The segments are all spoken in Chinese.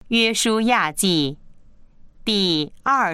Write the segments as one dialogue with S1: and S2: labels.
S1: 约书亚记第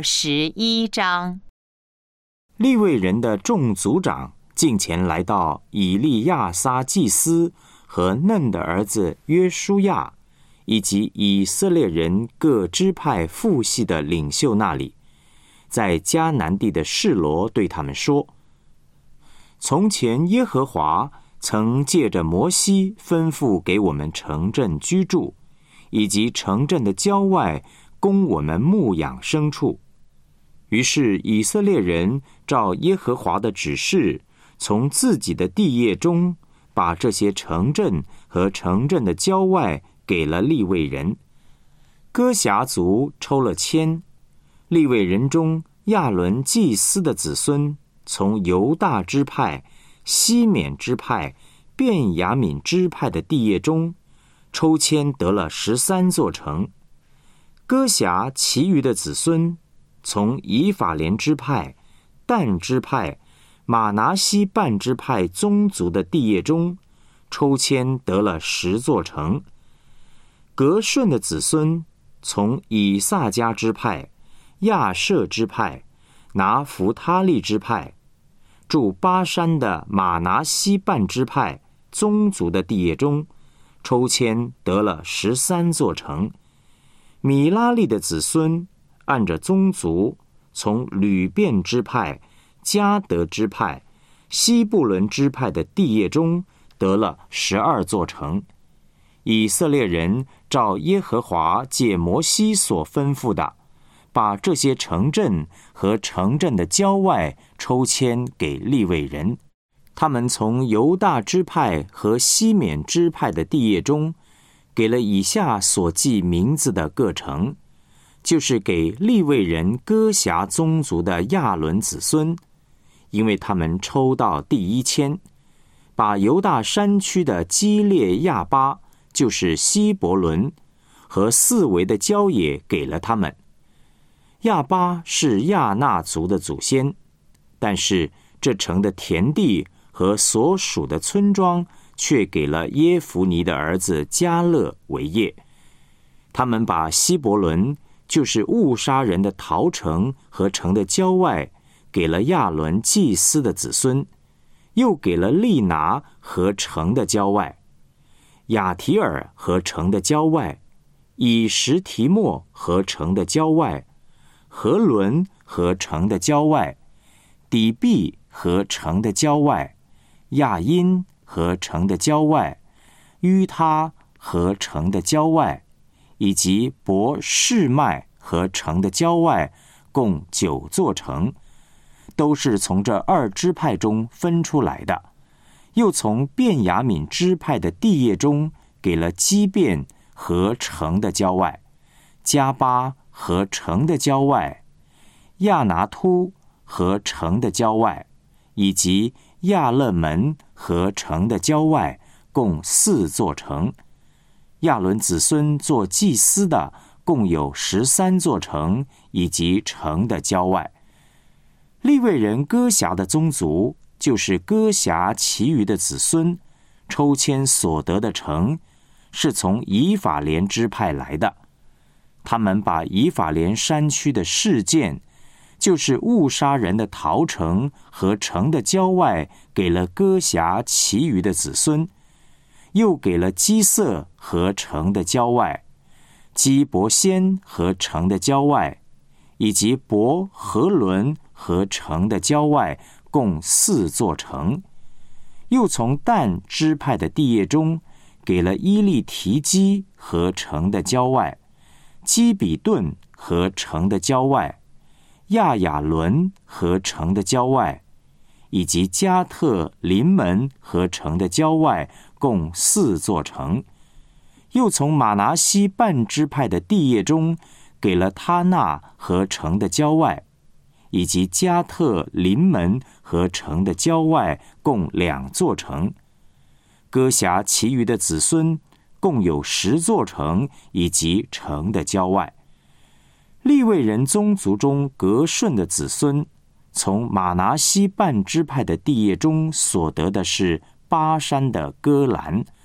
S1: 21章。
S2: 利未人的众族长近前来到以利亚撒祭司和嫩的儿子约书亚，以及以色列人各支派父系的领袖那里，在迦南地的示罗对他们说：从前耶和华曾借着摩西吩咐给我们城镇居住，以及城镇的郊外供我们牧养牲畜。于是以色列人照耶和华的指示，从自己的地业中把这些城镇和城镇的郊外给了利未人。哥辖族抽了签，利未人中亚伦祭司的子孙从犹大支派、西缅支派、便雅悯支派的地业中抽签得了13座城。哥辖其余的子孙从以法莲支派、但支派、玛拿西半支派宗族的地业中抽签得了10座城。革顺的子孙从以萨迦支派、亚设支派、拿弗他利支派、住巴山的玛拿西半支派宗族的地业中抽签得了13座城。米拉利的子孙按着宗族从吕便支派、迦得支派、西布伦支派的地业中得了12座城。以色列人照耶和华借摩西所吩咐的，把这些城镇和城镇的郊外抽签给利未人。他们从犹大支派和西缅支派的地业中给了以下所记名字的各城，就是给利未人哥辖宗族的亚伦子孙，因为他们抽到第一签，把犹大山区的基列亚巴，就是希伯伦和四围的郊野给了他们。亚巴是亚纳族的祖先，但是这城的田地和所属的村庄却给了耶孚尼的儿子迦勒为业。他们把希伯伦，就是误杀人的陶城和城的郊外，给了亚伦祭司的子孙，又给了利拿和城的郊外，亚提尔和城的郊外，以实提莫和城的郊外，何伦和城的郊外，底壁和城的郊外，亚因和城的郊外，于他和城的郊外，以及伯示麦和城的郊外，共9座城，都是从这2支派中分出来的。又从便雅悯支派的地业中给了基遍和城的郊外，加巴和城的郊外，亚拿突和城的郊外，以及亚勒门和城的郊外，共4座城。亚伦子孙做祭司的共有13座城，以及城的郊外。利未人哥辖的宗族，就是哥辖其余的子孙，抽签所得的城，是从以法莲支派来的。他们把以法莲山区的示剑，就是误杀人的陶城和城的郊外，给了哥辖其余的子孙，又给了基色和城的郊外，基伯先和城的郊外，以及伯和伦和城的郊外，共4座城。又从但支派的地业中给了伊利提基和城的郊外，基比顿和城的郊外，亚雅伦和城的郊外，以及加特临门和城的郊外，共4座城。又从玛拿西半支派的地业中给了他纳和城的郊外，以及加特临门和城的郊外，共2座城。哥辖其余的子孙共有10座城，以及城的郊外。利未人宗族中革顺的子孙，从玛拿西半支派的地业中所得的是巴山的戈兰，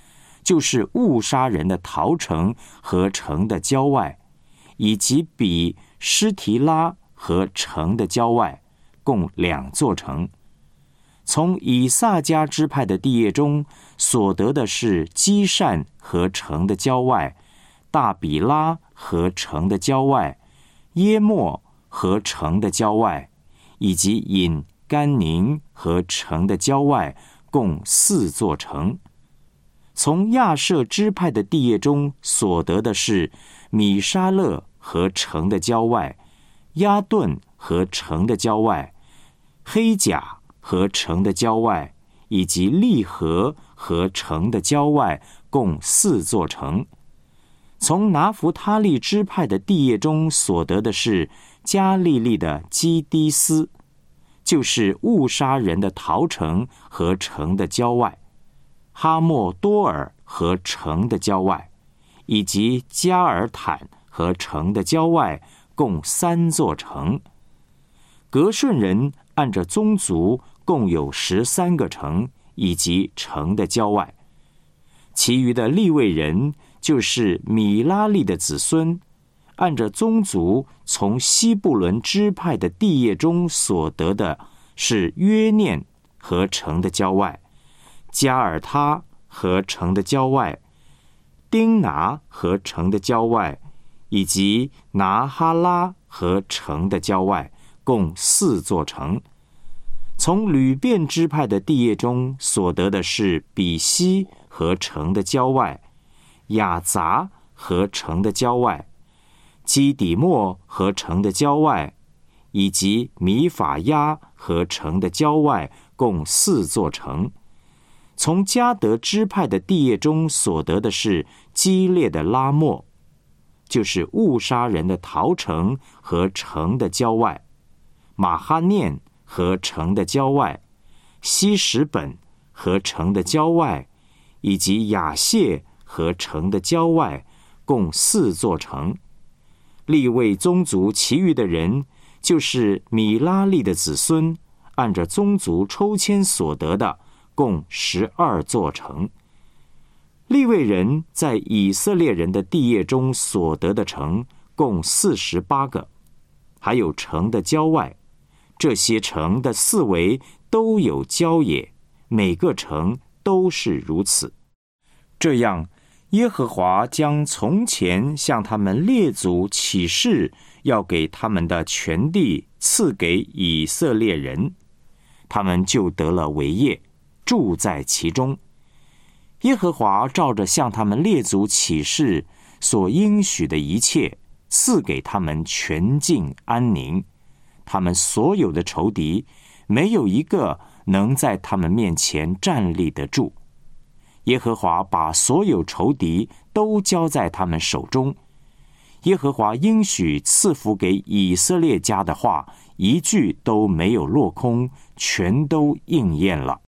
S2: 就是误杀人的逃城和城的郊外，以及比施提拉和城的郊外，共2座城。从以萨迦支派的地业中所得的是基善和城的郊外，大比拉和城的郊外，耶莫和城的郊外，以及隐甘宁和城的郊外，共4座城。从亚舍支派的地业中所得的是米沙勒和城的郊外，亚顿和城的郊外，黑甲和城的郊外，以及利河和城的郊外，共4座城。从拿弗他利支派的地业中所得的是加利利的基低斯，就是误杀人的逃城和城的郊外，哈莫多尔和城的郊外，以及加尔坦和城的郊外，共3座城。革顺人按着宗族共有13个城，以及城的郊外。其余的利未人就是米拉利的子孙，按着宗族从西布伦支派的地业中所得的是约念和城的郊外，加尔他和城的郊外，丁拿和城的郊外，以及拿哈拉和城的郊外，共4座城。从吕便支派的地业中所得的是比西和城的郊外，雅杂和城的郊外，基底莫和城的郊外，以及米法亚和城的郊外，共4座城。从迦得支派的地业中所得的是基列的拉末，就是误杀人的逃城和城的郊外，马哈念和城的郊外，西什本和城的郊外，以及亚谢和城的郊外，共4座城。利未宗族其余的人，就是米拉利的子孙，按着宗族抽签所得的，共12座城。利未人在以色列人的地业中所得的城，共48个，还有城的郊外。这些城的4围都有郊野，每个城都是如此。这样，耶和华将从前向他们列祖起誓要给他们的全地赐给以色列人，他们就得了为业，住在其中。耶和华照着向他们列祖起誓所应许的一切，赐给他们全境安宁。他们所有的仇敌，没有一个能在他们面前站立得住。耶和华把所有仇敌都交在他们手中。耶和华应许赐福给以色列家的话，一句都没有落空，全都应验了。